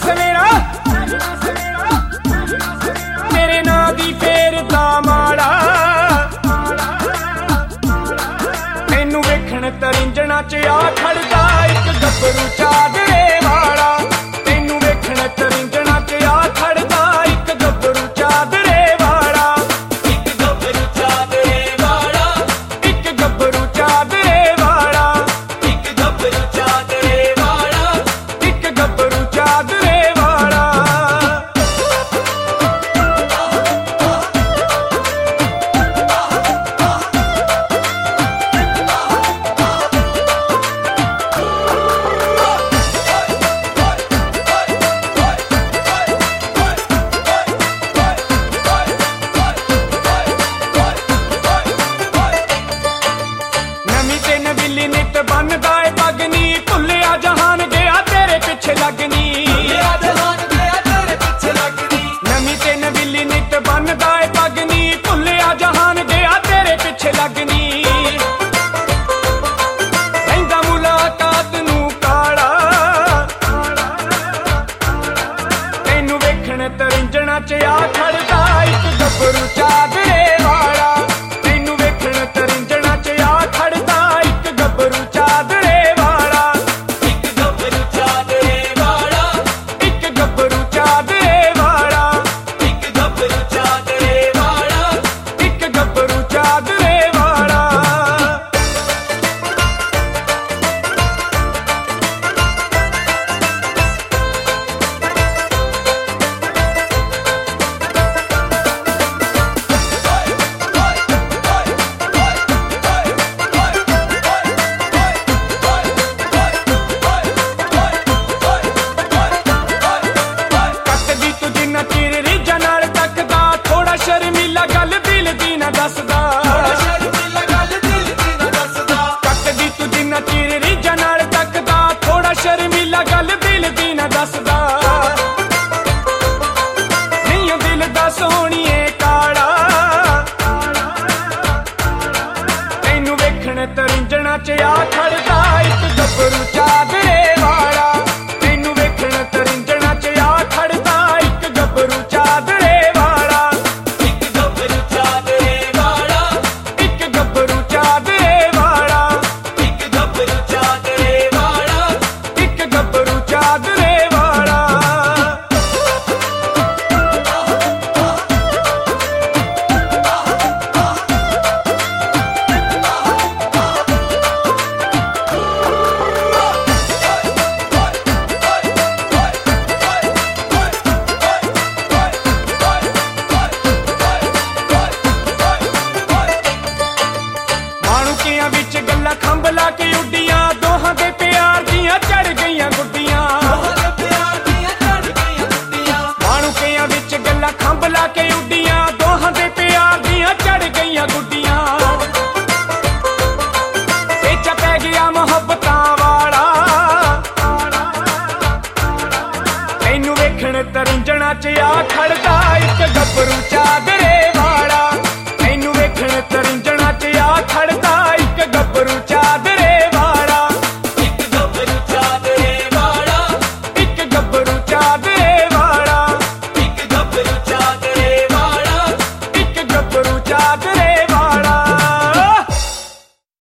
सवेरा तेरे नां दी फेर दा माड़ा तैनू वेखण तरिंजणा च आ खड़दा इक गब्बरू चादरे वाला तैनू वेखण तरिंजणा च आ खड़दा इक गब्बरू चादरे वाला इक गब्बरू चादरे वाला इक गब्बरू चादरे वाला इक गब्बरू चादरे वाला इक गब्बरू चादरे वाला नवीली नित बनदा है पगनी भुलिया जहान गया तेरे पिछे लगनी नवी ते नवीली नित बनदा है पगनी भुलिया जहान गया तेरे पिछे लगनी रहिंदा मुलाकात नू काला तैनू वेखण तरिंजणा च आ खड़दा इक गब्बरू चादरे वाला तैनू वेखण तरिंजणा च आ खड़दा इक गब्बरू चादरे वाला इक गब्बरू चादरे वाला इक गब्बरू चादरे वाला इक गब्बरू चादरे वाला इक गब्बरू चादरे वाला शर्मिला गल दिल दी ना दसदा तकदी तू जिन्ना चिर रीझां नाल तकदा थोड़ा शर्मिला गल दिल दी ना दसदा नहीं दिल दा सोहणीए काला तैनू वेखण तरिंजणा च आ खड़दा इक गब्बरू चादरे वाला तैनू वेखण तरिंजणा च आ खड़दा इक गब्बरू चादरे वाला विच गल्लां खंभ ला के उड्डियां दोहां दे प्यार दियां चढ़ गईयां गुड्डियां माणुकियां विच गल्लां खंभ ला के उड्डियां दोहां दे प्यार दियां चढ़ गईयां गुड्डियां पेचा पै गया मोहब्बतां वाला तैनू वेखण तरिंजणा च आ खड़दा इक गब्बरू चादरे वाला